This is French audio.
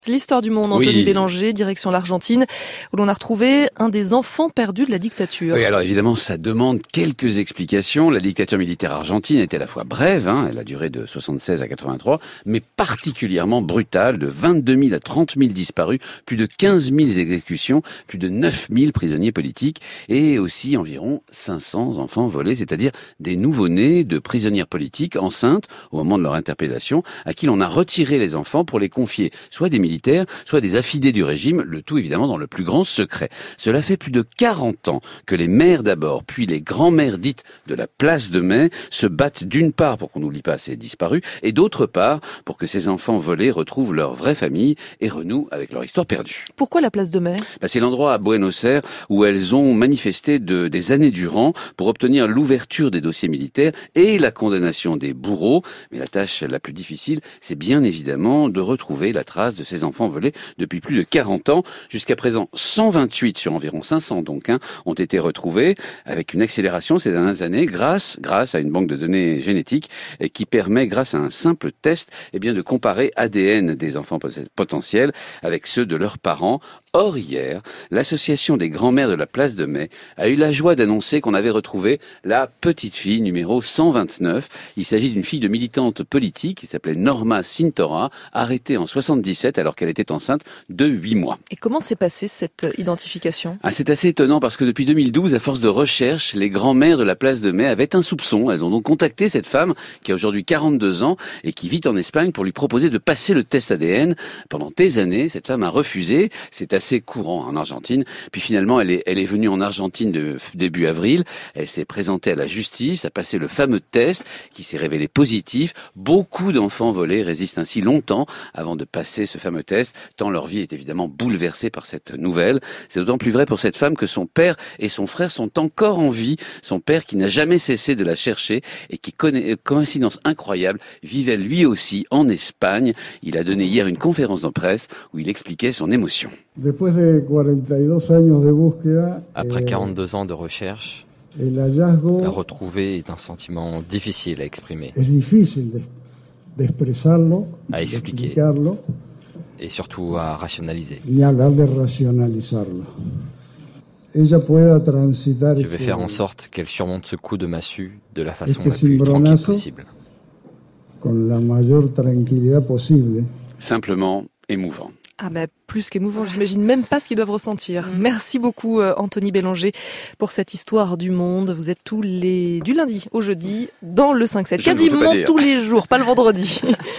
L'histoire du monde, Anthony Oui. Bélanger, direction l'Argentine, où l'on a retrouvé un des enfants perdus de la dictature. Oui, alors évidemment, ça demande quelques explications. La dictature militaire argentine était à la fois brève, elle a duré de 76 à 83, mais particulièrement brutale, de 22 000 à 30 000 disparus, plus de 15 000 exécutions, plus de 9 000 prisonniers politiques, et aussi environ 500 enfants volés, c'est-à-dire des nouveau-nés de prisonnières politiques enceintes au moment de leur interpellation, à qui l'on a retiré les enfants pour les confier soit des militaires, soit des affidés du régime, le tout évidemment dans le plus grand secret. Cela fait plus de 40 ans que les mères d'abord, puis les grands-mères dites de la place de Mai se battent d'une part pour qu'on n'oublie pas ces disparus, et d'autre part pour que ces enfants volés retrouvent leur vraie famille et renouent avec leur histoire perdue. Pourquoi la place de Mai ? C'est l'endroit à Buenos Aires où elles ont manifesté des années durant pour obtenir l'ouverture des dossiers militaires et la condamnation des bourreaux. Mais la tâche la plus difficile, c'est bien évidemment de retrouver la trace de ces enfants volés depuis plus de 40 ans. Jusqu'à présent, 128 sur environ 500 ont été retrouvés avec une accélération ces dernières années grâce à une banque de données génétiques qui permet, grâce à un simple test, de comparer ADN des enfants potentiels avec ceux de leurs parents. Or, hier, l'association des grands-mères de la place de Mai a eu la joie d'annoncer qu'on avait retrouvé la petite fille numéro 129. Il s'agit d'une fille de militante politique qui s'appelait Norma Cintora, arrêtée en 77 alors qu'elle était enceinte de 8 mois. Et comment s'est passée cette identification ? C'est assez étonnant parce que depuis 2012, à force de recherche, les grands-mères de la place de Mai avaient un soupçon. Elles ont donc contacté cette femme qui a aujourd'hui 42 ans et qui vit en Espagne pour lui proposer de passer le test ADN. Pendant des années, cette femme a refusé. C'est assez courant en Argentine. Puis finalement, elle est venue en Argentine début avril. Elle s'est présentée à la justice, a passé le fameux test qui s'est révélé positif. Beaucoup d'enfants volés résistent ainsi longtemps avant de passer ce fameux test, tant leur vie est évidemment bouleversée par cette nouvelle. C'est d'autant plus vrai pour cette femme que son père et son frère sont encore en vie. Son père, qui n'a jamais cessé de la chercher et qui, coïncidence incroyable, vivait lui aussi en Espagne. Il a donné hier une conférence de presse où il expliquait son émotion. Après 42 ans de recherche, la retrouver est un sentiment difficile à exprimer, à expliquer et surtout à rationaliser. Je vais faire en sorte qu'elle surmonte ce coup de massue de la façon la plus tranquille possible. Simplement émouvant. Plus qu'émouvant, j'imagine même pas ce qu'ils doivent ressentir. Merci beaucoup Anthony Bélanger pour cette histoire du monde. Vous êtes du lundi au jeudi dans le 5-7, quasiment tous les jours, pas le vendredi.